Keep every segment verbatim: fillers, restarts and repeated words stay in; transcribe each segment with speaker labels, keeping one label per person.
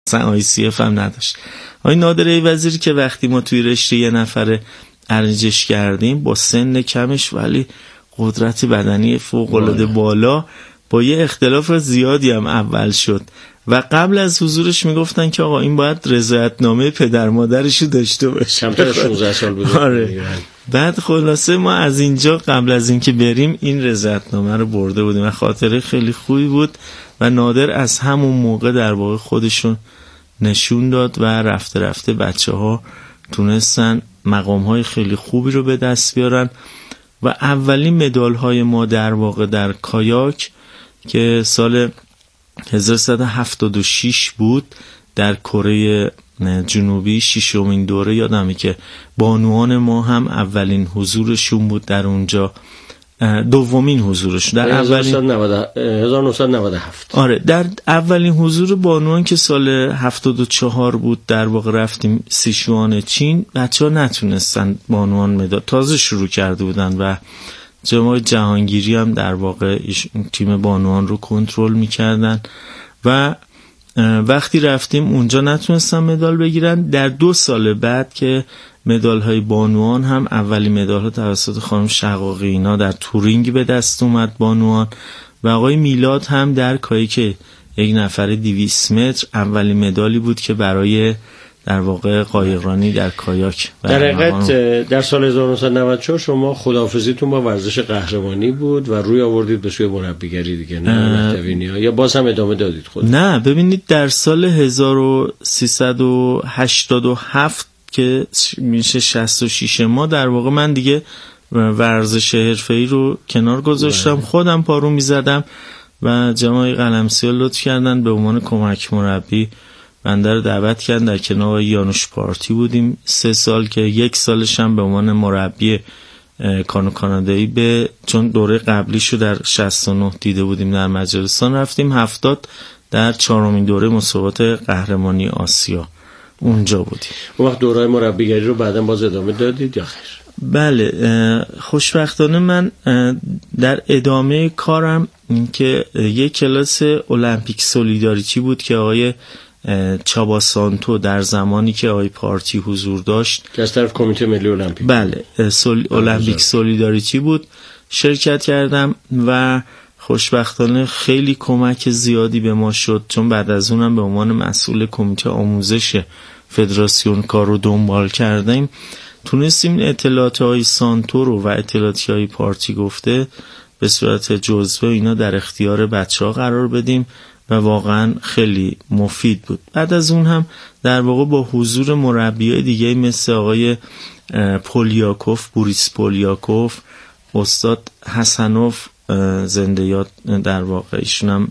Speaker 1: مثلا آی سی اف هم نداشت. آقای نادر ایوزی که وقتی ما توی رشته یه نفره ارنجش کردیم با سن کمش ولی قدرت بدنی فوق العاده بالا، با یه اختلاف زیادی هم اول شد و قبل از حضورش میگفتن که آقا این باید رضایتنامه پدر مادرشو داشته باشه.
Speaker 2: کمتر از شانزده سال بود.
Speaker 1: آره. بعد خلاصه ما از اینجا قبل از اینکه بریم این رضایتنامه رو برده بودیم و خاطره خیلی خوبی بود و نادر از همون موقع در واقع خودشون نشون داد و رفته رفته بچه ها تونستن مقام های خیلی خوبی رو به دست بیارن و اولین مدال های ما در واقع در کایاک که سال هزار و سیصد و هفتاد و شش بود در کره جنوبی، ششمین دوره، یادمه که بانوان ما هم اولین حضورشون بود در اونجا، دومین حضورش در اولین
Speaker 2: هزار و نهصد و نود و هفت.
Speaker 1: آره در اولین حضور بانوان که سال هفتاد و چهار بود در واقع رفتیم سیچوان چین. بچه ها نتونستن بانوان مدال، تازه شروع کرده بودن و جناب جهانگیری هم در واقع تیم بانوان رو کنترل میکردن و وقتی رفتیم اونجا نتونستن مدال بگیرن. در دو سال بعد که مدال های بانوان هم اولی مدال ها توسط خانم شقاقی اینا در تورینگ به دست اومد بانوان و آقای میلاد هم در کایاک یک نفر دویست متر اولین مدالی بود که برای در واقع قایقرانی در کایاک.
Speaker 2: در حقیقت در سال هزار و نهصد و نود و چهار شما خداحافظیتون با ورزش قهرمانی بود و روی آوردید به سوی مربیگری دیگه، نه مهدوینی ها، یا باز هم ادامه دادید خود؟
Speaker 1: نه ببینید در سال هزار و سیصد و هشتاد و هفت که میشه شصت و شش ما در واقع من دیگه ورزش حرفه‌ای رو کنار گذاشتم، خودم پارو میزدم و جماعی قلمسی‌ها لطف کردن به عنوان کمک مربی بنده رو دعوت کردن. در کنار یانوش پارتی بودیم سه سال که یک سالش هم به عنوان مربی کانو کانادایی، به چون دوره قبلیشو در شصت و نه دیده بودیم در مجلسان، رفتیم هفتاد در چهارمین دوره مسابقات قهرمانی آسیا اونجا بودیم.
Speaker 2: اون وقت دوره مربیگری رو بعداً باز ادامه دادید یا خیر؟
Speaker 1: بله خوشبختانه من در ادامه کارم که یک کلاس المپیک سولیداریتی بود که آقای چابا سانتو در زمانی که آقای پارتی حضور داشت
Speaker 2: که از طرف کمیته ملی المپیک،
Speaker 1: بله سول... المپیک سولیداریتی بود، شرکت کردم و خوشبختانه خیلی کمک زیادی به ما شد، چون بعد از اونم به عنوان مسئول کمیته آموزش فدراسیون کار رو دنبال کردیم، تونستیم اطلاعات های سانتو رو و اطلاعاتی های پارتی گفته به صورت جزوه اینا در اختیار بچه ها قرار بدیم و واقعا خیلی مفید بود. بعد از اون هم در واقع با حضور مربیای دیگه مثل آقای پولیاکوف، بوریس پولیاکوف، استاد حسنوف زنده یاد در واقع، ایشون هم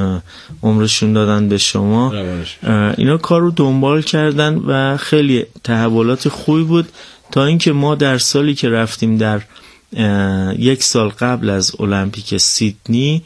Speaker 1: عمرشون دادن به شما، اینا کار رو دنبال کردن و خیلی تحولات خوبی بود تا اینکه ما در سالی که رفتیم در یک سال قبل از المپیک سیدنی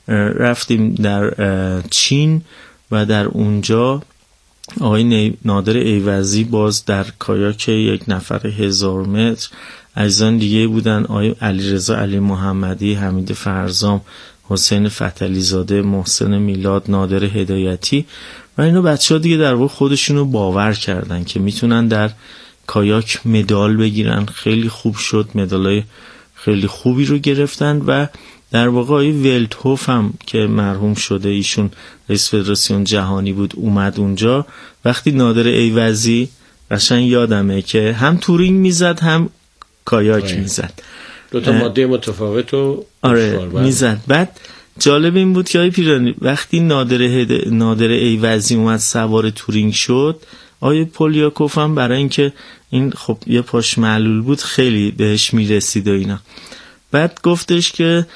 Speaker 1: رفتیم در چین و در اونجا آقای نادر ایوزی باز در کایاک یک نفر هزار متر، عزیزان دیگه بودن آقای علیرضا علی محمدی، حمید فرزام، حسین فتحعلی زاده، محسن میلاد، نادر هدایتی و اینا بچه ها دیگه در واقع خودشونو باور کردن که میتونن در کایاک مدال بگیرن. خیلی خوب شد، مدالای خیلی خوبی رو گرفتن و در واقع آقای ولتهوف هم که مرحوم شده، ایشون رئیس فدراسیون جهانی بود، اومد اونجا. وقتی نادر ایوزی قشنگ یادمه که هم تورینگ میزد هم کایاک میزد،
Speaker 2: دو تا ماده متفاوت رو
Speaker 1: آره میزد. بعد جالب این بود که آقای پیرانی وقتی نادر هد... نادر ایوزی اومد سوار تورینگ شد، آقای پولیاکوف هم برای اینکه این خب یه پاش معلول بود خیلی بهش میرسید و اینا، بعد گفتش که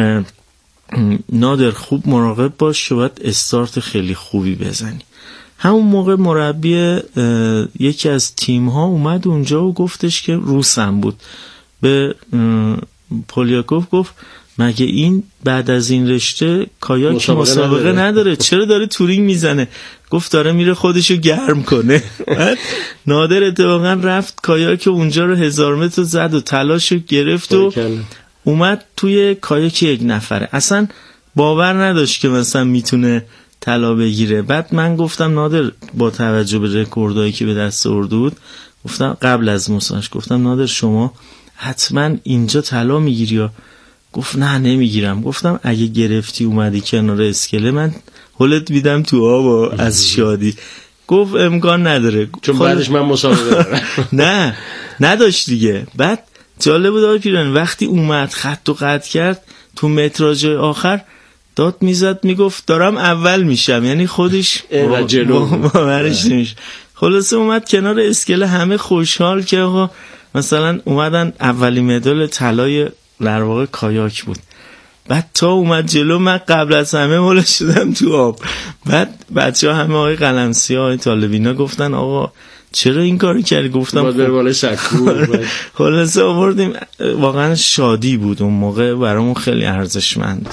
Speaker 1: نادر خوب مراقب باش که باید استارت خیلی خوبی بزنی. همون موقع مربی یکی از تیم ها اومد اونجا و گفتش که روسم بود، به پولیاکوف گفت مگه این بعد از این رشته کایاک مسابقه, مسابقه نداره. نداره چرا داره تورینگ میزنه؟ گفت داره میره خودشو گرم کنه. نادر اتفاقا رفت کایاک اونجا رو هزار متر زد و تلاشو گرفت و اومد توی کایاک یک نفره. اصلا باور نداشت که مثلا میتونه طلا بگیره. بعد من گفتم نادر با توجه به رکوردایی که به دست آورده بود، گفتم قبل از مسابقه گفتم نادر شما حتما اینجا طلا میگیری یا؟ گفت نه نمیگیرم. گفتم اگه گرفتی اومدی کنار اسکله من هولت میدم تو آب از شادی. گفت امکان نداره
Speaker 2: چون بعدش من مسابقه دارم.
Speaker 1: نه نداشت دیگه. بعد جالب بود آقای پیرانی وقتی اومد خط و قطع کرد تو متراژ آخر داد میزد میگفت دارم اول میشم، یعنی خودش باورش نمیشه. خلاصه اومد کنار اسکله همه خوشحال که آقا مثلا اومدن اولی مدال طلای در واقع کایاک بود. بعد تا اومد جلو من قبل از همه هول شدم تو آب. بعد بچه ها همه آقای قلمسی ها آقای طالبینا گفتن آقا چرا این کاری کردی؟ گفتم
Speaker 2: باید بره بالای سکو.
Speaker 1: خلاصه آوردیم. واقعا شادی بود اون موقع برامون خیلی ارزشمند.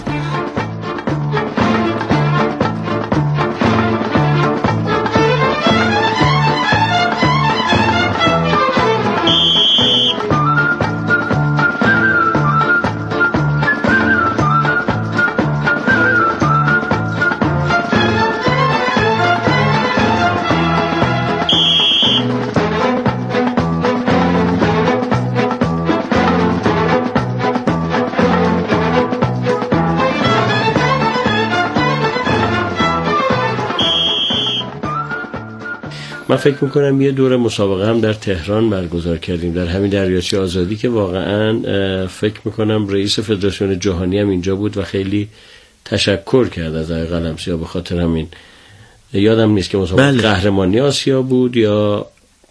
Speaker 2: من فکر میکنم یه دور مسابقه هم در تهران برگزار کردیم در همین دریاچه آزادی که واقعا فکر میکنم رئیس فدراسیون جهانی هم اینجا بود و خیلی تشکر کرد از آقای قلمسی‌ها به خاطر همین. یادم نیست که مسابقه بله. قهرمانی آسیا بود یا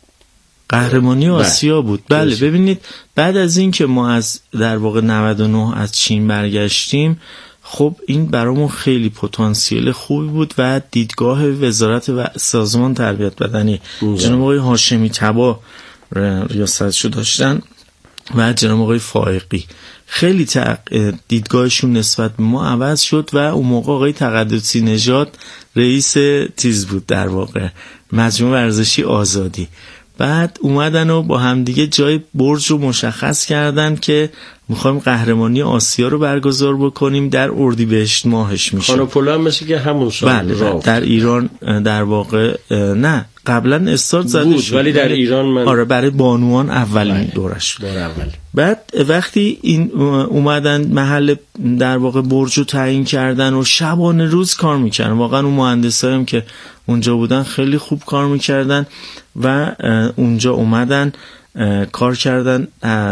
Speaker 1: قهرمانی آسیا بود. بله ببینید بعد از این که ما از در واقع نود و نه از چین برگشتیم، خب این برامون خیلی پتانسیل خوبی بود و دیدگاه وزارت و سازمان تربیت بدنی جناب آقای هاشمی تبا ریاستشو داشتن و جناب آقای فائقی خیلی دیدگاهشون نسبت به ما عوض شد و اون موقع آقای تقدسی نژاد رئیس تیز بود در واقع مجموعه ورزشی آزادی. بعد اومدن و با همدیگه جای برج رو مشخص کردن که میخوایم قهرمانی آسیا رو برگزار بکنیم در اردیبهشت ماهش میشه.
Speaker 2: خانوپولو هم مثل که همون سال
Speaker 1: بله در ایران در واقع نه قبلا استارت زده شد
Speaker 2: ولی در ایران من
Speaker 1: آره برای بانوان اولین دورش
Speaker 2: دور اول.
Speaker 1: بعد وقتی این اومدن محل در واقع برج رو تعیین کردن و شبانه روز کار میکردن، واقعا اون مهندسایی هم که اونجا بودن خیلی خوب کار میکردن و اونجا اومدن کار کردن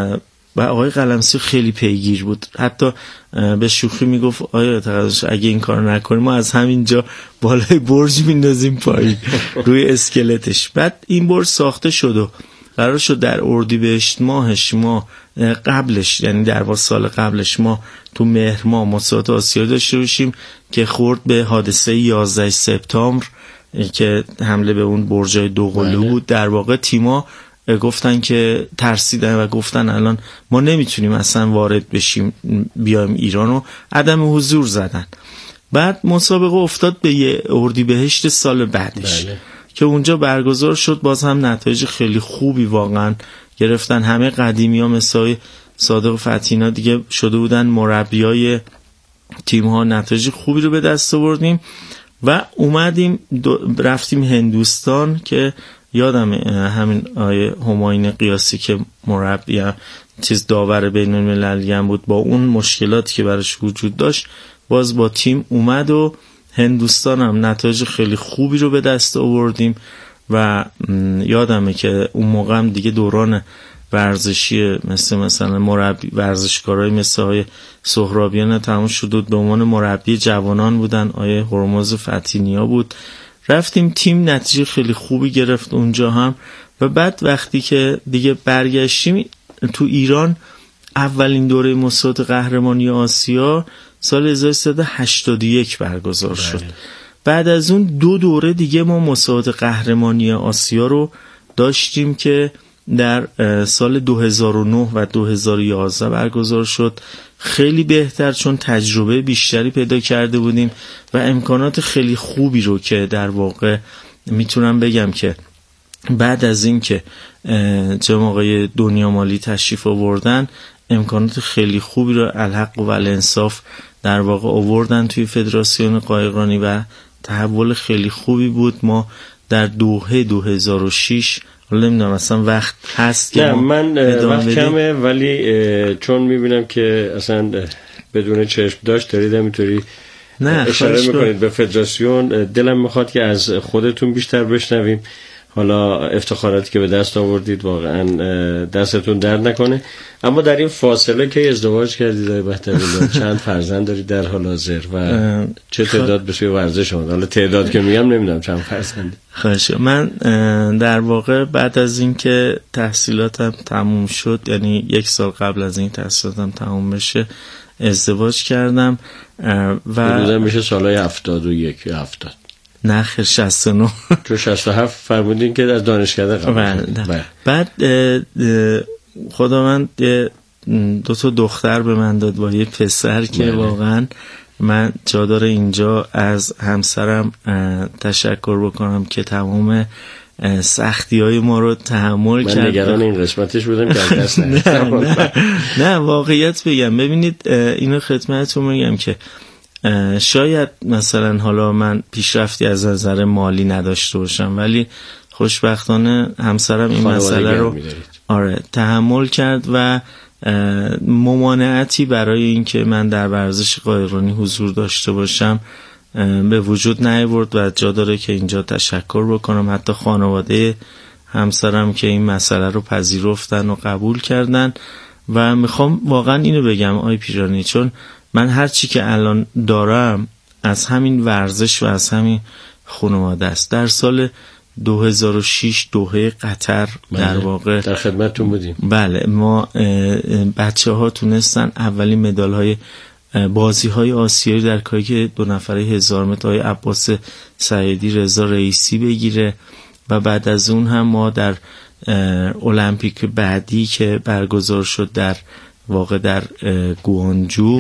Speaker 1: و آقای قلمسی خیلی پیگیر بود. حتی به شوخی میگفت آیا تقدس اگه این کار نکنیم ما از همینجا بالای برج میندازیم پایین روی اسکلتش. بعد این برج ساخته شد و قرار شد در اردیبهشت ماهش ما قبلش یعنی در واقع سال قبلش ما تو مهر ماه مسابقات آسیا داشته باشیم که خورد به حادثه یازده سپتامبر که حمله به اون برجای دوقلو بود. در واقع تیما گفتن که ترسیدن و گفتن الان ما نمیتونیم اصلا وارد بشیم بیایم ایران و عدم حضور زدن. بعد مسابقه افتاد به یه اردیبهشت سال بعدش بله. که اونجا برگزار شد. باز هم نتایج خیلی خوبی واقعا گرفتن. همه قدیمی ها مثل صادق فتینا دیگه شده بودن مربیای تیم ها. نتایج خوبی رو به دست آوردیم و اومدیم رفتیم هندوستان که یادم همین آیه هماین قیاسی که مربی چیز داور بین المللی هم بود با اون مشکلاتی که براش وجود داشت باز با تیم اومد و هندوستان هم نتایج خیلی خوبی رو به دست آوردیم و یادمه که اون موقع هم دیگه دوران ورزشی مثل مثلا مربی ورزشکارای مثل آیه سهرابیان تموم شد به عنوان مربی جوانان بودن. آیه هرمز فتینیا بود. رفتیم تیم نتیجه خیلی خوبی گرفت اونجا هم و بعد وقتی که دیگه برگشتیم تو ایران اولین دوره مسابقات قهرمانی آسیا سال هزار و سیصد و هشتاد و یک برگزار شد. بله. بعد از اون دو دوره دیگه ما مسابقات قهرمانی آسیا رو داشتیم که در سال دو هزار و نه و دو هزار و یازده برگزار شد. خیلی بهتر چون تجربه بیشتری پیدا کرده بودیم و امکانات خیلی خوبی رو که در واقع میتونم بگم که بعد از این که جناب آقای دنیا مالی تشریف آوردن امکانات خیلی خوبی رو الحق و الانصاف در واقع آوردن توی فدراسیون قایقرانی و تحول خیلی خوبی بود. ما در دوحه دو هزار و شش، حالا نمیدونم اصلا وقت هست که
Speaker 2: نه من وقت
Speaker 1: بدیم.
Speaker 2: کمه، ولی چون میبینم که اصلا بدون چشم داشت دارید همینطوری اشاره میکنید به فدراسیون، دلم میخواد که از خودتون بیشتر بشنویم. حالا افتخاراتی که به دست آوردید واقعا دستتون درد نکنه. اما در این فاصله که ازدواج کردید آقای مهدوی، چند فرزند دارید در حال حاضر و چه تعداد به سوی ورزش آمد؟ حالا تعداد که میگم نمیدونم چند فرزند.
Speaker 1: خواهش. من در واقع بعد از اینکه تحصیلاتم تموم شد، یعنی یک سال قبل از این تحصیلاتم تموم بشه ازدواج کردم و
Speaker 2: حدودا میشه سالهای هفتاد و یک یا هفتاد.
Speaker 1: نه خیر شصت و نه.
Speaker 2: تو شصت و هفت فرمودین که از دانشکده قبل.
Speaker 1: بعد خداوند دو تا دختر به من داد با یه پسر که بله. واقعا من جا داره اینجا از همسرم تشکر بکنم که تمام سختی های ما رو تحمل کرد.
Speaker 2: من نگران این قسمتش بودم که از دست
Speaker 1: نه, نه, نه واقعیت بگم، ببینید اینو خدمتتون میگم که شاید مثلا حالا من پیشرفتی از نظر مالی نداشته باشم، ولی خوشبختانه همسرم این مسئله رو آره تحمل کرد و ممانعتی برای اینکه من در ورزش قایقرانی حضور داشته باشم به وجود نیاورد و جا داره که اینجا تشکر بکنم. حتی خانواده همسرم که این مسئله رو پذیرفتن و قبول کردن و میخوام واقعا اینو بگم آی پیرانی، چون من هر چی که الان دارم از همین ورزش و از همین خانواده است. در سال دو هزار و شش دوحه قطر در واقع
Speaker 2: در خدمتتون بودیم.
Speaker 1: بله ما بچه ها تونستن اولین مدال های بازی های آسیایی در کاری که دو نفره هزار متر های عباس سعیدی، رضا رئیسی بگیره و بعد از اون هم ما در المپیک بعدی که برگزار شد در واقع در گوانجو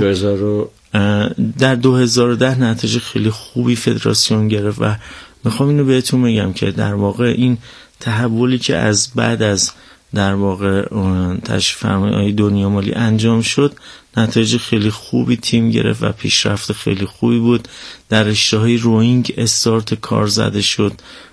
Speaker 1: در دو هزار و ده نتیجه خیلی خوبی فدراسیون گرفت و میخوام اینو بهتون بگم که در واقع این تحولی که از بعد از در واقع تشریف فرمایی دنیا مالی انجام شد نتایج خیلی خوبی تیم گرفت و پیشرفت خیلی خوبی بود. در رشته‌های روینگ استارت کار زده شد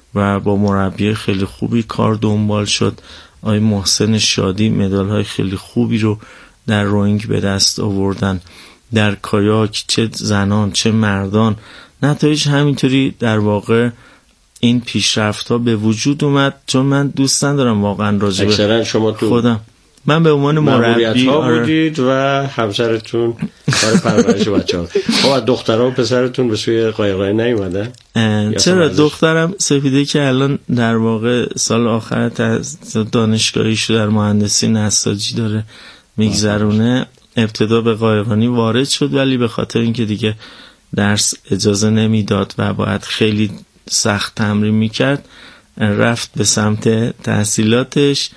Speaker 1: و با مربی خیلی خوبی کار دنبال شد. آقای محسن شادی مدال‌های خیلی خوبی رو در روینگ به دست آوردن. در کایاک چه زنان چه مردان نتایج همینطوری در واقع این پیشرفت ها به وجود اومد. چون من دوست ندارم واقعا راجع
Speaker 2: به شما تو
Speaker 1: خودم، من به عنوان مربی
Speaker 2: ها بودید و همسرتون برای پرورش بچه‌ها. خب دخترها و پسرتون به سوی قایقرانی نیومدن؟
Speaker 1: چرا دخترم سپیده که الان در واقع سال آخر دانشگاهیشو در مهندسی نساجی داره میگذرونه، ابتدا به قایقرانی وارد شد ولی به خاطر اینکه دیگه درس اجازه نمیداد و باید خیلی سخت تمرین میکرد رفت به سمت تحصیلاتش.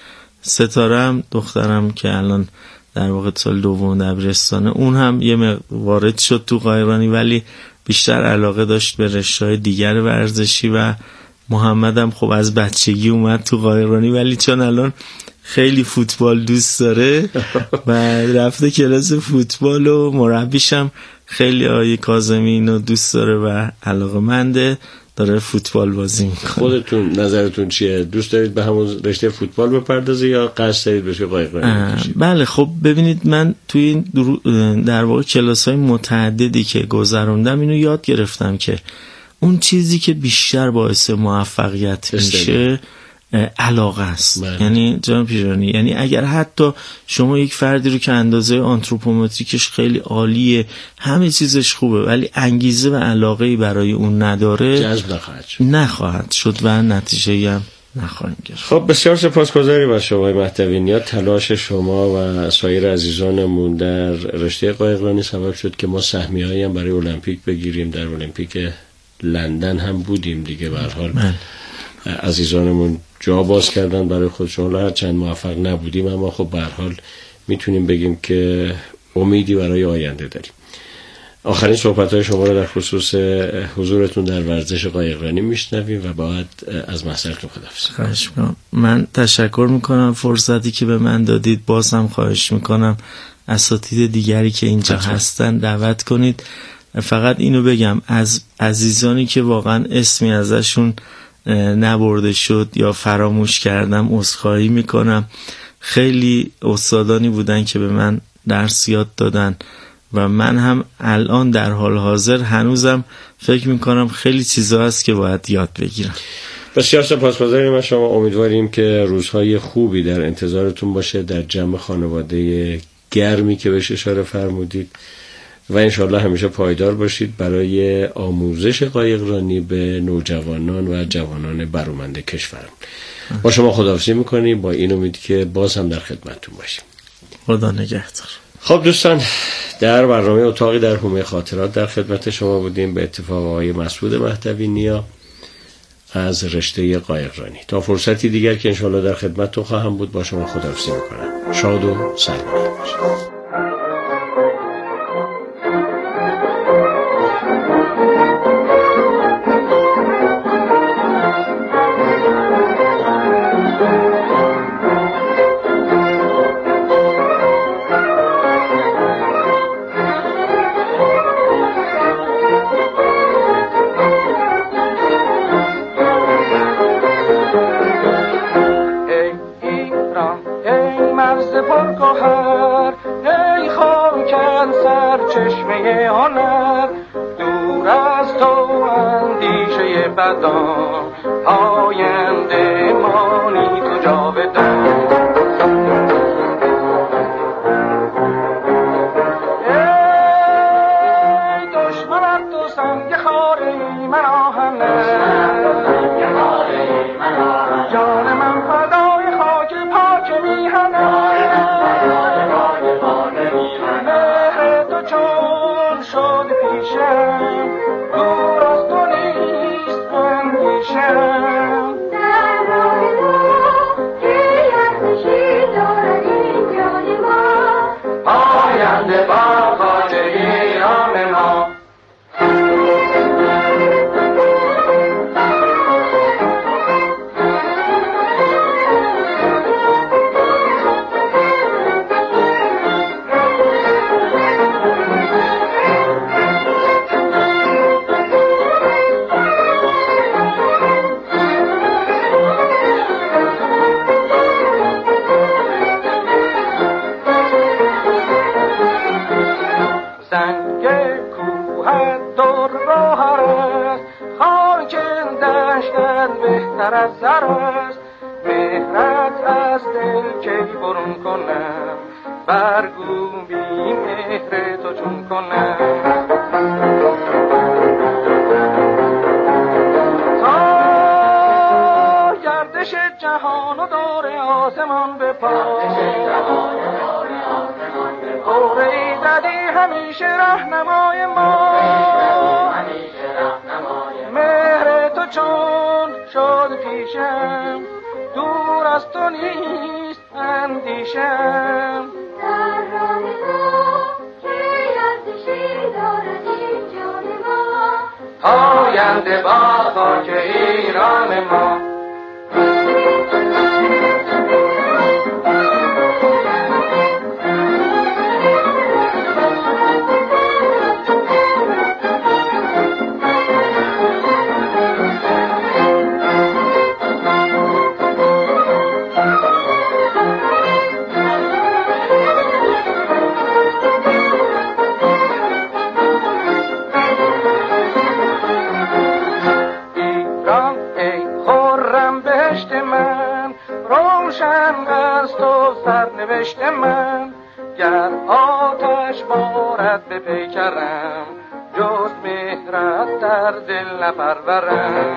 Speaker 1: ستارم دخترم که الان در واقع سال دوم دبیرستانه، اون هم یه وارد شد تو قایقرانی ولی بیشتر علاقه داشت به رشته‌های دیگر ورزشی و محمدم خب از بچگی اومد تو قایقرانی ولی چون الان خیلی فوتبال دوست داره و رفته کلاس فوتبال و مربیشم خیلی آقای کاظمی اینو دوست داره و علاقه‌منده، داره فوتبال بازی میکنه.
Speaker 2: خودتون نظرتون چیه؟ دوست دارید به همون رشته فوتبال بپردازید یا قصد دارید بشه قایقرانی بشید؟
Speaker 1: بله خب ببینید من توی این در واقع کلاس‌های متعددی که گذروندم اینو یاد گرفتم که اون چیزی که بیشتر باعث موفقیت میشه علاقه است.
Speaker 2: بله.
Speaker 1: یعنی جناب پیرانی، یعنی اگر حتی شما یک فردی رو که اندازه آنتروپومتریکش خیلی عالیه همه چیزش خوبه ولی انگیزه و علاقه‌ای برای اون نداره
Speaker 2: جذب نخواهد شد
Speaker 1: نخواهد شد و نتیجه‌ای هم نخواهیم گرفت.
Speaker 2: خب بسیار سپاسگزاریم از شما مهدوی. تلاش شما و سایر عزیزانمون در رشته قایقرانی سبب شد که ما سهمیه‌ای هم برای المپیک بگیریم. در المپیک لندن هم بودیم دیگه. به هر حال عزیزانمون جا باز کردن برای خودشون. هر چند موفق نبودیم اما خب به هر حال میتونیم بگیم که امیدی برای آینده داریم. آخرین صحبت‌های شما رو در خصوص حضورتون در ورزش قایقرانی میشنویم و بعد از محضرتون خداحافظی.
Speaker 1: خواهش میکنم. من تشکر میکنم فرصتی که به من دادید. باز هم خواهش میکنم اساتید دیگری که اینجا هستن دعوت کنید فقط اینو بگم از عزیزانی که واقعا اسمی ازشون نبرده شد یا فراموش کردم عذرخواهی میکنم. خیلی استادانی بودن که به من درس یاد دادن و من هم الان در حال حاضر هنوزم فکر میکنم خیلی چیزا هست که باید یاد بگیرم.
Speaker 2: بسیار سپاسگزاریم از شما. امیدواریم که روزهای خوبی در انتظارتون باشه در جمع خانواده گرمی که بهش اشاره فرمودید و انشالله همیشه پایدار باشید برای آموزش قایقرانی به نوجوانان و جوانان برومند کشورم. با شما خداحافظی میکنیم با این امید که باز هم در خدمتتون باشیم.
Speaker 1: خدا نگهدار.
Speaker 2: خب دوستان، در برنامه اتاقی در حومه خاطرات در خدمت شما بودیم به اتفاق آقای مسعود مهدوی نیا از رشته قایقرانی. تا فرصتی دیگر که انشالله در خدمتتون خواهم بود با شما خداحافظی میکنم. شاد و سربلند باشید.
Speaker 3: آینده مانی تو جاودان. ای دشمنت تو سنگ خاره من آهنه، جان من فدای خاک پاک میهنه. مهر تو چون شد پیشم دور از تو نیست اندیشم. آینده با خاک ایران ما. سنگ کوه در گوهر است، خاک دشتت بهتر از زر است. مهرت از دل کی برون کنم، برگو بی مهر تو چون کنم. تا گردش جهان و دور آسمان به پا، دوره زدی همیشه رهنمای ما. مهر تو چون شد پیشم دور از تو نیست اندیشم.
Speaker 4: در راه تو که ارزشی دارد این جان ما.
Speaker 3: آینده با خاک ایران ما. سرنوشت من گر آتش بارد به پیکرم، جز مهرت در دل نپرورم.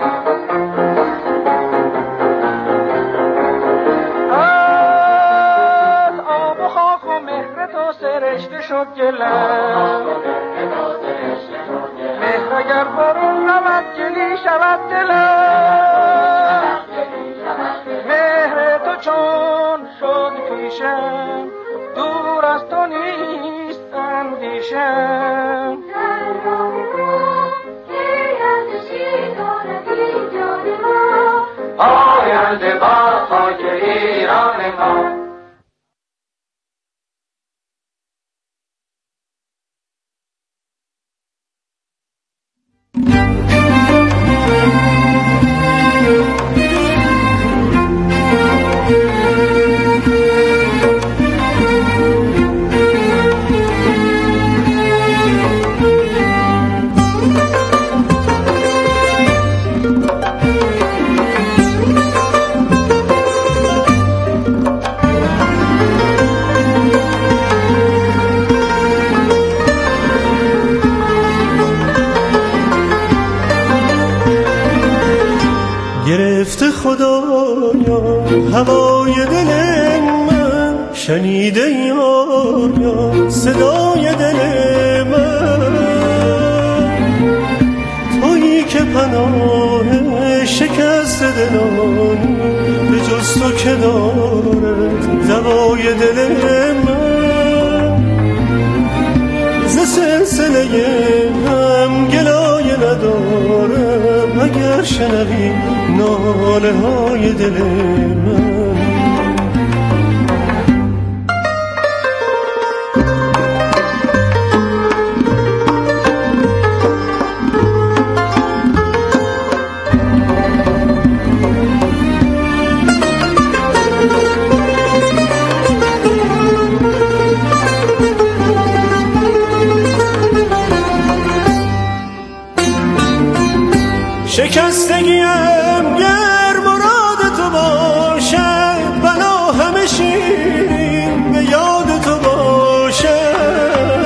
Speaker 3: از آب و خاک و مهر تو سرشته شد گلم. مهر اگر برون رود گلی شود دلم. مهر تو چون شد پیشم دور از تو نیست اندیشم.
Speaker 4: در راه تو که ارزشی دارد این جان ما.
Speaker 3: آینده با خاک ایران ما.
Speaker 5: گرفته خدایا هوای دل من، شنیده یا صدای دل من، تویی که پناه شکست دلانی به جز تو که دارد دوای دل من. ز سلسله هم گلایه ندارم اگر شنوی ناله های دل من. شکستگیم گر مراد تو باشد، بلا همه شیرین به یاد تو باشد.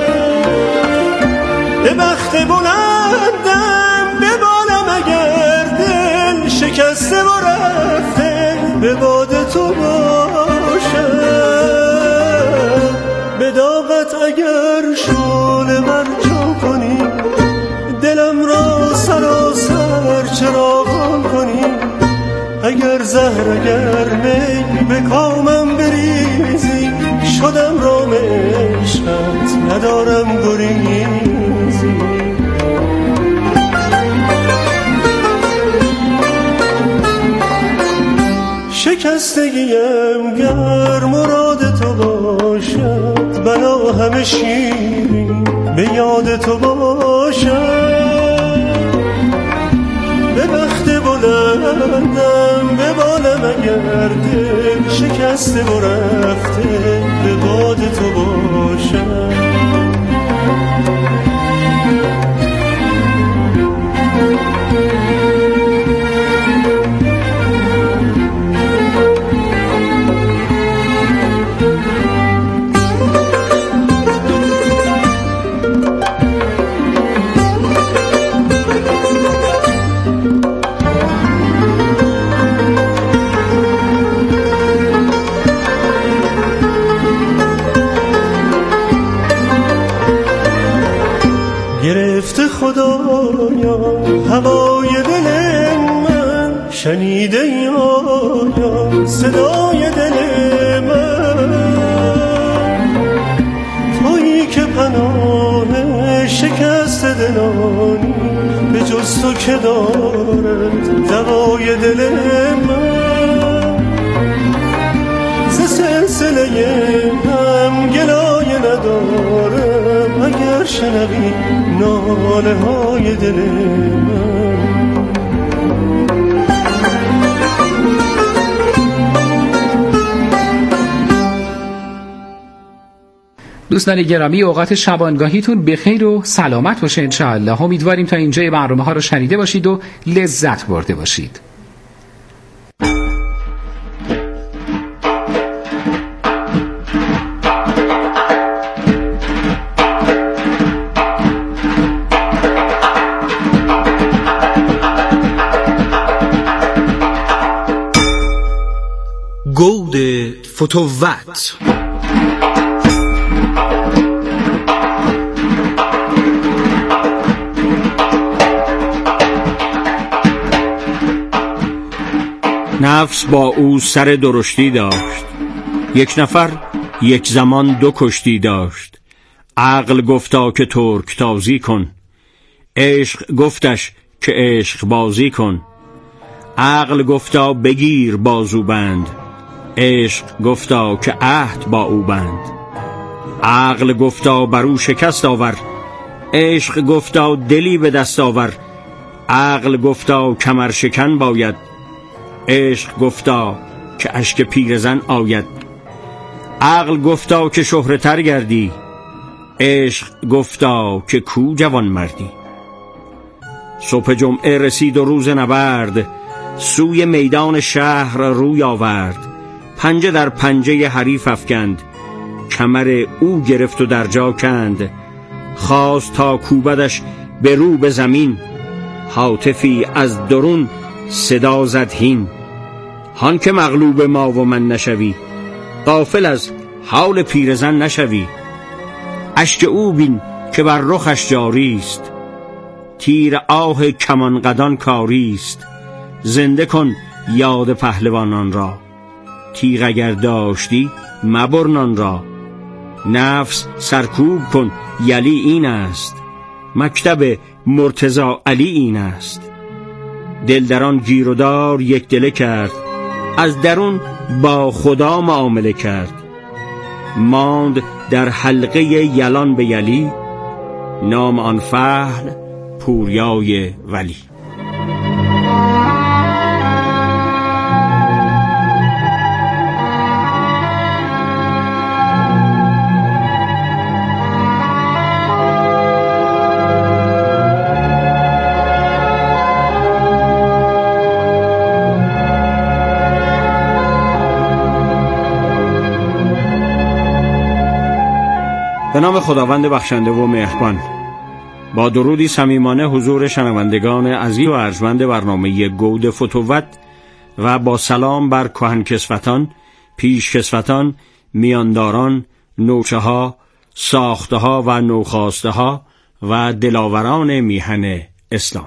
Speaker 5: به بخت بلندم ببالم اگر دل شکسته و رفته به باد تو باشد. به داغت اگر شعله مرجان کنی، دلم را سراسر چراغان کنی. اگر زهر اگر می به کامم بریزی، شدم رام عشقت ندارم گریزی. شکستگیم گر مراد تو باشد، بلا همه شیرین به یاد تو باشد. به بخت بلندم به بالم اگر دل شکسته و رفته به باد تو باشد. گرفته خدایا هوای دل من، شنیده یا صدای دل من، تویی که پناه شکست دلانی به جز تو که دارد دوای دل من. ز سلسله هم گلایه ندارم اگر شنوی ناله های دل من.
Speaker 6: دوستان گرامی، اوقات شبانگاهیتون بخیر و سلامت باشه انشاءالله. امیدواریم تا اینجای برنامه ها رو شنیده باشید و لذت برده باشید.
Speaker 7: گود فتوت.
Speaker 8: نفس با او سر درشتی داشت، یک نفر یک زمان دو کشتی داشت. عقل گفتا که ترک تازی کن، عشق گفتش که عشق بازی کن. عقل گفتا بگیر بازو بند، عشق گفتا که عهد با او بند. عقل گفتا برو شکست آور، عشق گفتا دلی به دست آور. عقل گفتا کمر شکن باید، عشق گفتا که اشک پیرزن آید. عقل گفتا که شهرتر گردی، عشق گفتا که کو جوان مردی. صبح جمعه رسید و روز نبرد، سوی میدان شهر روی آورد. پنجه در پنجه حریف افکند، کمر او گرفت و در جا کند. خواست تا کوبدش به رو به زمین، هاتفی از درون صدا زد هین. هان که مغلوب ما و من نشوی، غافل از حال پیرزن نشوی. اشک او بین که بر رخش جاریست، تیر آه کمان قدان کاریست. زنده کن یاد پهلوانان را، تیغ اگر داشتی مبرنان را. نفس سرکوب کن یلی این است، مکتب مرتضی علی این است. دل دران گیر و دار یک دله کرد، از درون با خدا معامله کرد. ماند در حلقه یلان به یلی، نام آن فحل پوریای ولی. به نام خداوند بخشنده و مهربان. با درودی صمیمانه حضور شنوندگان عزیز و ارجمند برنامه گود فتووت و با سلام بر کهنکسوتان، پیشکسوتان، میانداران، نوچه‌ها، ساخته‌ها و نوخاسته‌ها و دلاوران میهن اسلام.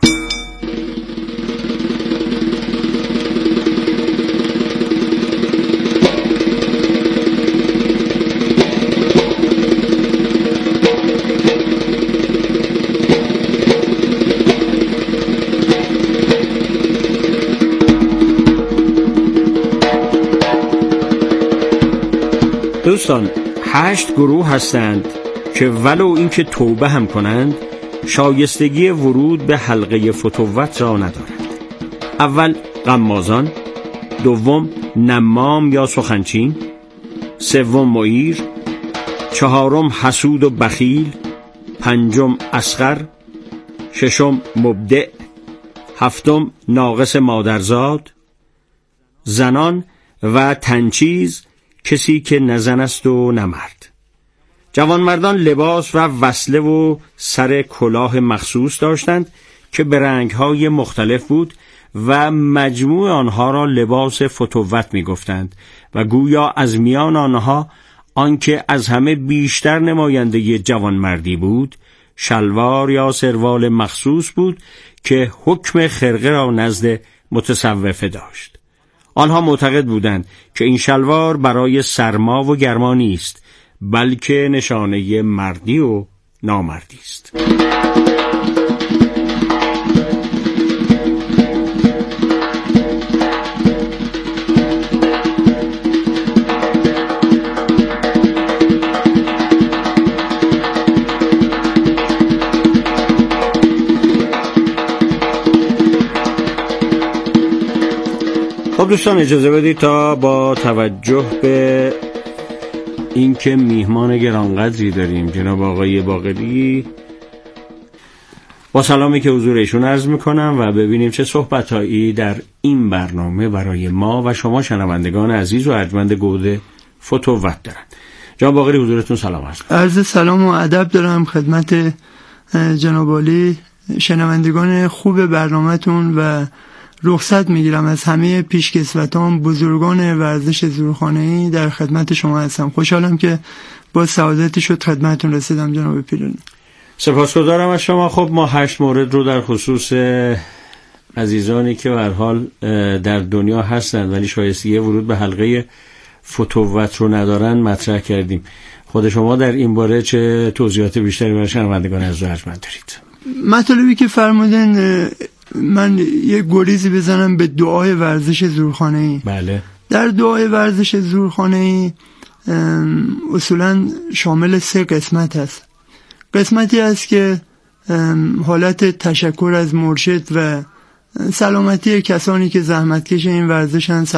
Speaker 8: دوستان، هشت گروه هستند که ولو اینکه توبه هم کنند شایستگی ورود به حلقه فتووت را ندارند. اول غمازان، دوم نمام یا سخنچین، سوم معیر، چهارم حسود و بخیل، پنجم اصغر، ششم مبدع، هفتم ناقص مادرزاد. زنان و تنچیز، کسی که نه زن است و نه مرد. جوانمردان لباس و وصله و سر کلاه مخصوص داشتند که به رنگ‌های مختلف بود و مجموع آنها را لباس فتووت می‌گفتند و گویا از میان آنها آنکه از همه بیشتر نماینده جوانمردی بود، شلوار یا سروال مخصوص بود که حکم خرقه را نزد متصوفه داشت. آنها معتقد بودند که این شلوار برای سرما و گرما نیست، بلکه نشانه مردی و نامردی است. خب دوستان، اجازه بدید تا با توجه به اینکه میهمان گرانقدری داریم، جناب آقای باقری، با سلامی که حضور ایشون عرض میکنم و ببینیم چه صحبتایی در این برنامه برای ما و شما شنوندگان عزیز و ارجمند گود فتووت دارن. جناب باقری، حضورتون سلام عرض.
Speaker 9: عرض سلام و ادب دارم خدمت جناب عالی، شنوندگان خوب برنامه‌تون، و رخصت میگیرم از همه پیشکسوتان، بزرگان ورزش زورخانه‌ای. در خدمت شما هستم. خوشحالم که با سعادتی شد خدمتتون رسیدم جناب پیرانی.
Speaker 8: سپاسگزارم از شما. خب ما هشت مورد رو در خصوص عزیزانی که به هر حال در دنیا هستند ولی شایستگی ورود به حلقه فتووت رو ندارن مطرح کردیم. خود شما در این باره چه توضیحات بیشتری برای شنوندگان عزیز ارجمند دارید؟
Speaker 9: مطلبی که فرمودن، من یک گریزی بزنم به دعای ورزش زورخانه‌ای.
Speaker 8: بله. در
Speaker 9: دعای ورزش زورخانه‌ای اصولاً شامل سه قسمت هست. قسمتی است که حالت تشکر از مرشد و سلامتی کسانی که زحمتکش این ورزشن،